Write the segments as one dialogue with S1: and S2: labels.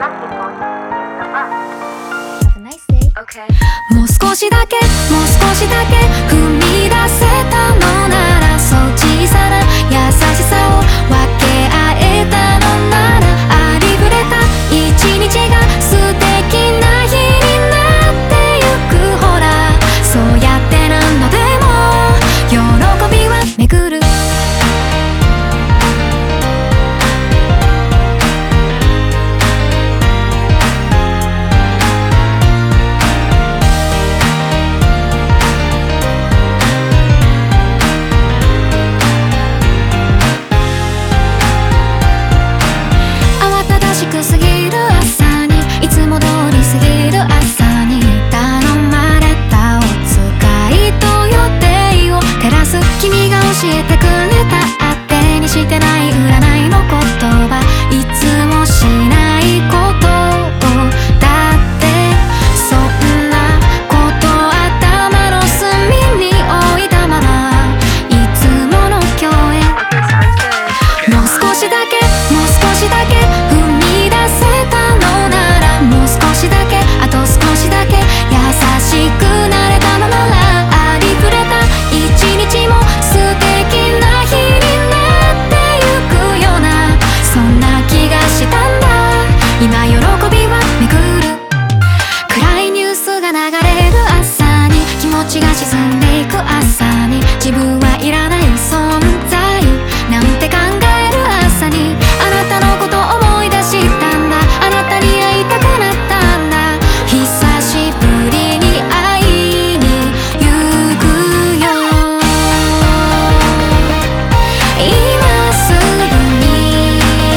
S1: もう少しだけ、もう少しだけ踏み出せたのなら、そう小さな優しさを分け合えたのなら、ありふれた一日が素敵な日になってゆく。ほらそうやって何度でも喜びは巡る。過ぎる朝に、いつも通り過ぎる朝に頼まれたお使いと予定を照らす。君が教えてくれた当てにしてない占いの言葉、いつもしないことをだって、そんなこと頭の隅に置いたまま、いつもの共演。もう少しだけ、もう少しだけ踏み出せたのなら、もう少しだけ、あと少しだけ優しくなれたのなら、ありふれた一日も素敵な日になってゆくような、そんな気がしたんだ。今喜びは巡る。暗いニュースが流れる朝に、気持ちが沈んでいく朝に、自分はいらない存在なんて考える朝に、あなたのこと思い出したんだ。あなたに会いたくなったんだ。久しぶりに会いに行くよ、今すぐに。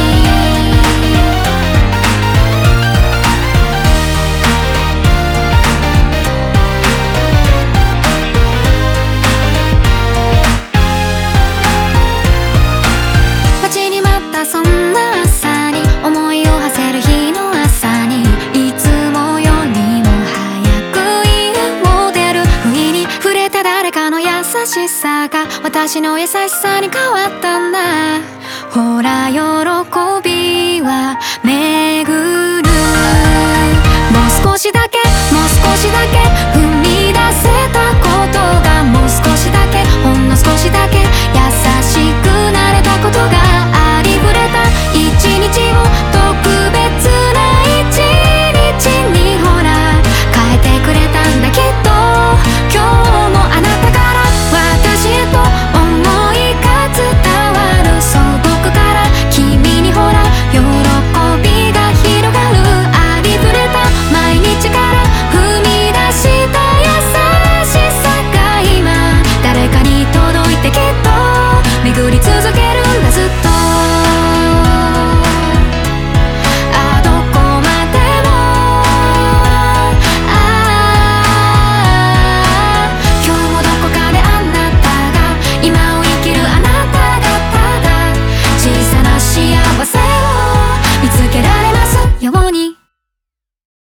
S1: 待ちに待ったそんな朝に、思いを馳せる日の朝に、いつもよりも早く家を出る不意に触れた誰かの優しさが私の優しさに変わったんだ。ほら喜びは巡る。もう少しだけ、もう少しだけ踏み出せたことが、もう少